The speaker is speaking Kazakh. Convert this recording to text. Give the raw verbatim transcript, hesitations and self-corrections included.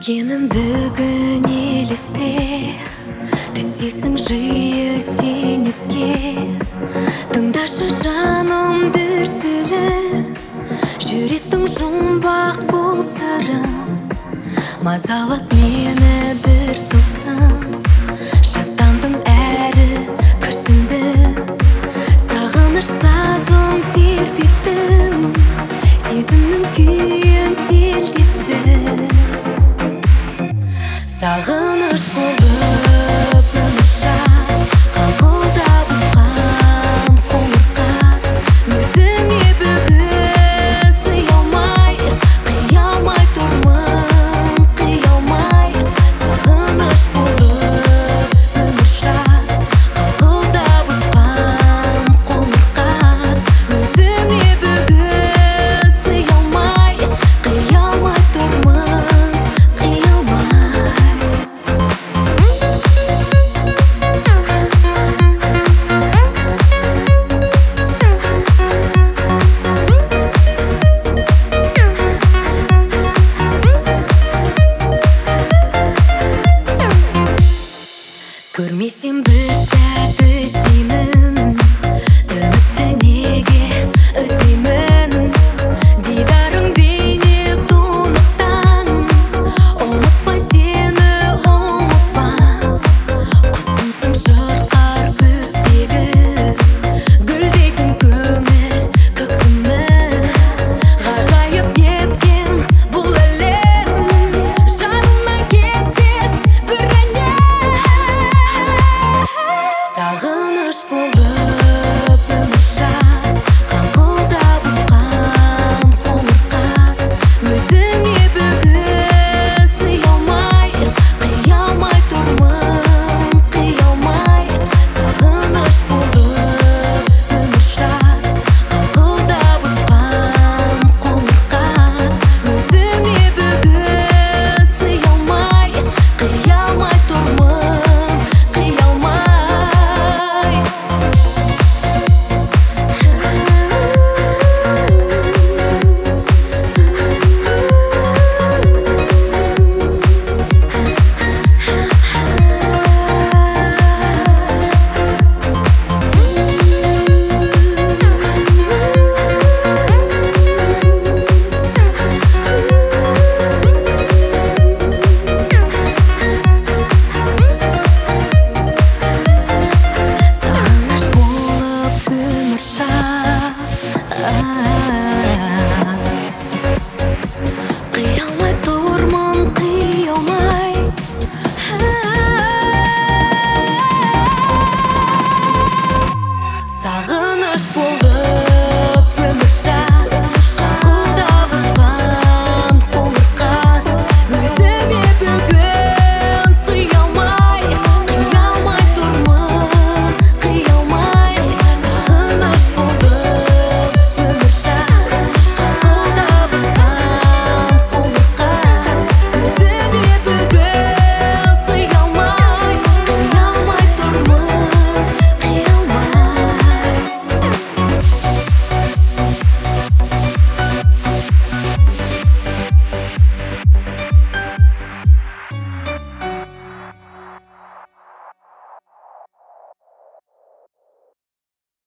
Өткенім бүгін елеспе, түсесің жиі сен еске. Тыңдашы жаным дүрсілі, жүректің жұмбақ бұл сырын. Мазалап мені бір тылсым, шаттандым әрі күрсіндім. Сағыныш сазым тербеттім, сезімнің күйін селдеттім. Сағыныш болып өмір жаз, қаңқылдап ұшқан қоңыр қаз. Өзіме бүгін сыя алмай, қия алмай тұрмын, қия алмай. Сағыныш болып өмір жаз, қаңқылдап ұшқан қоңыр қаз. Өзіме бүгін сыя алмай, қия алмай тұрмын, қия алмай. Көрмесем бір сәт